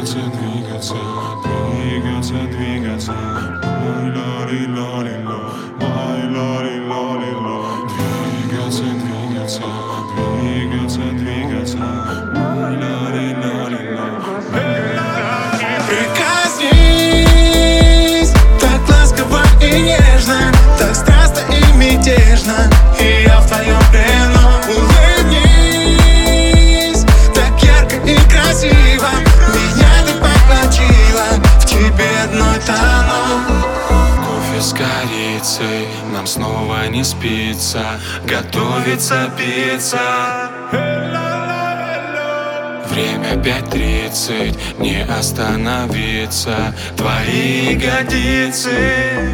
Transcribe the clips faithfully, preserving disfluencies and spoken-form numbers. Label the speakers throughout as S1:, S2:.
S1: Двигаться, двигаться, двигаться, двигаться. Ой, ла-ли-ла-ли-ла, ой, ла-ли-ла-ли-ла. Двигаться, двигаться, двигаться, двигаться. Ой, ла-ли-ла-ли-ла.
S2: Прикоснись так ласково и нежно, так страстно и мятежно, и я в твоем плену. Улыбнись так ярко и красиво, меня ты поглотила, в тебе одной тону.
S1: Кофе с корицей, нам снова не спится, готовится пицца. Время пять тридцать, не остановиться, твои ягодицы.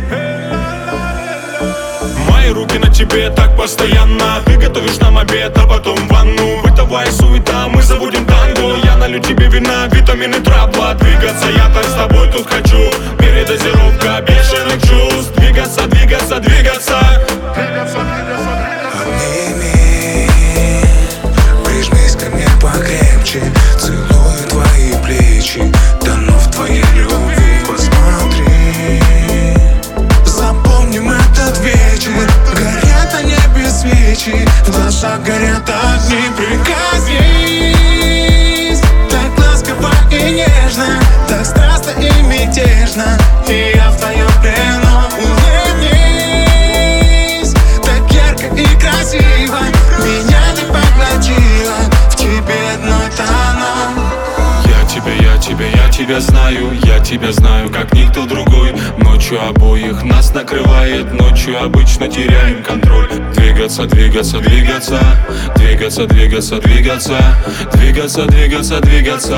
S3: Мои руки на тебе так постоянно. Ты готовишь нам обед, а потом ванну. Бытовая суета, мы забудем танго. Я налью тебе вина, витамины, трабла. Двигаться я так с тобой тут хочу. Передозировка бешеных чувств. Двигаться, двигаться, двигаться.
S2: Обними, прижмись ко мне покрепче, целую твои плечи, тону в твоей любви. Посмотри, запомним этот вечер. Горят на небе свечи, в глазах горят огни. Прикоснись так ласково и нежно, так страстно и мятежно, и я в твоем плену. Улыбнись так ярко и красиво, меня ты поглотила, в тебе одной тону.
S1: Я тебя, я тебя, я тебя знаю, я тебя знаю, как никто другой. Ночью обоих нас накрывает, ночью обычно теряем контроль. Двигаться, двигаться, двигаться, двигаться, двигаться, двигаться, двигаться, двигаться, двигаться.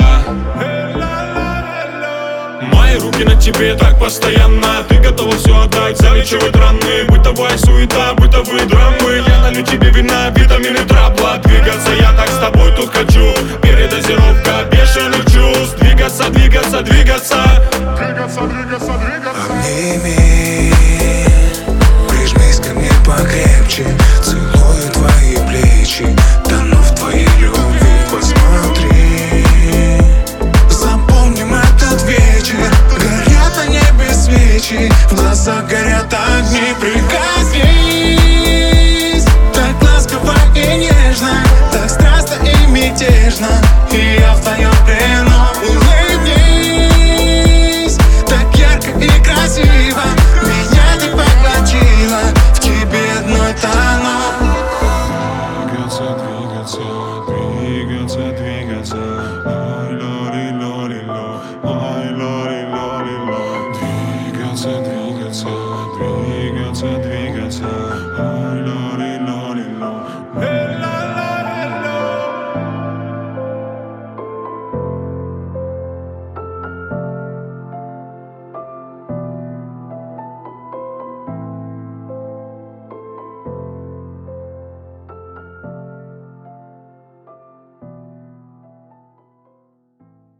S3: Мои руки на тебе так постоянно. Ты готова все отдать, залечивать раны. Бытовая суета, бытовые драмы. Я налью тебе вина, витамины, трабла. Двигаться я так с тобой тут хочу. Передозировка бешеных чувств. Двигаться, двигаться, двигаться. Двигаться, двигаться, двигаться.
S2: Обними, прижмись ко мне покрепче, целую твои плечи, тону в твоей любви. Посмотри, запомним этот вечер. Горят на небе свечи, в глазах горят